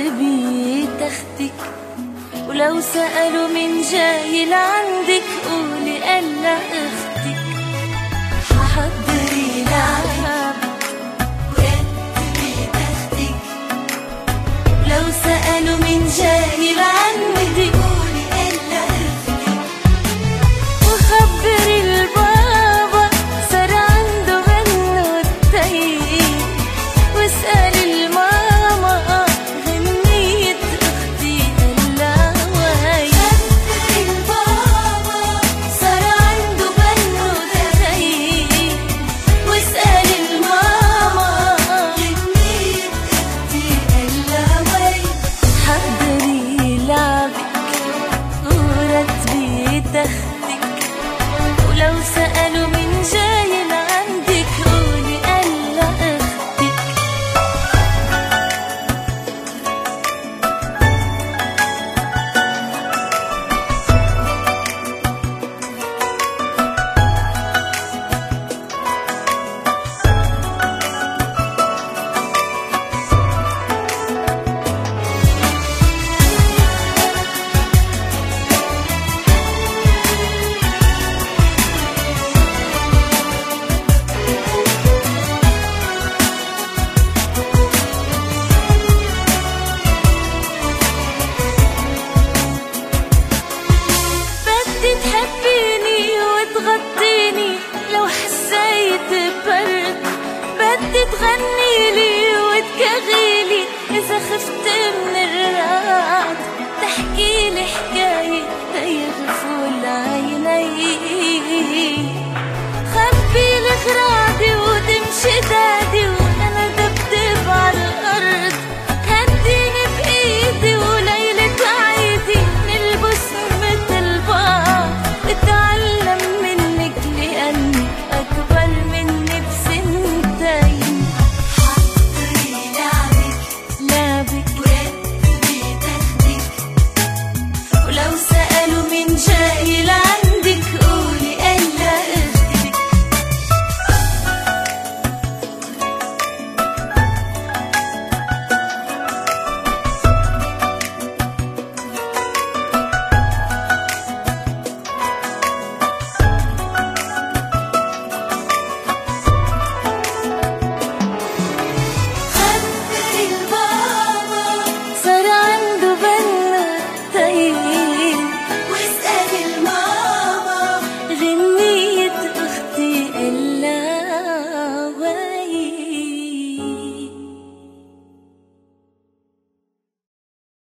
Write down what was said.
بتاخدك، ولو سألوا مين جاي لعندك قولي ألا أختك. حضري لعبك ورتبي تاخدك، ولو سألوا مين جاي لعندك قولي ألا أختك. وخبري البابا صار عنده غنوة تايه، واسألي الماما غنية أختي ألا وهي. خبري البابا صار عنده غنوة تايه، واسألي الماما غنية أختي ألا وهي. حضري لعبك ورتبي تاخدك، ولو سألوا مين جاي لعندك قولي ألا أختك. بدي تحبيني وتغطيني لو حسيت ببرد، بدي تغنيلي وتكغيلي إذا خفت من الرعد، تحكيلي حكاية تيغفل عيني، خبيلي غراضي وتمشي دادي وأنا دبدب عالأرض، هديني بإيدي وليلة عيدي نلبس مثل بعض، اتعلم منك لأني أكبر مني بسنتين. حضري لعبك ورتبي تاخدك، ولو سألوا مين جاي لعندك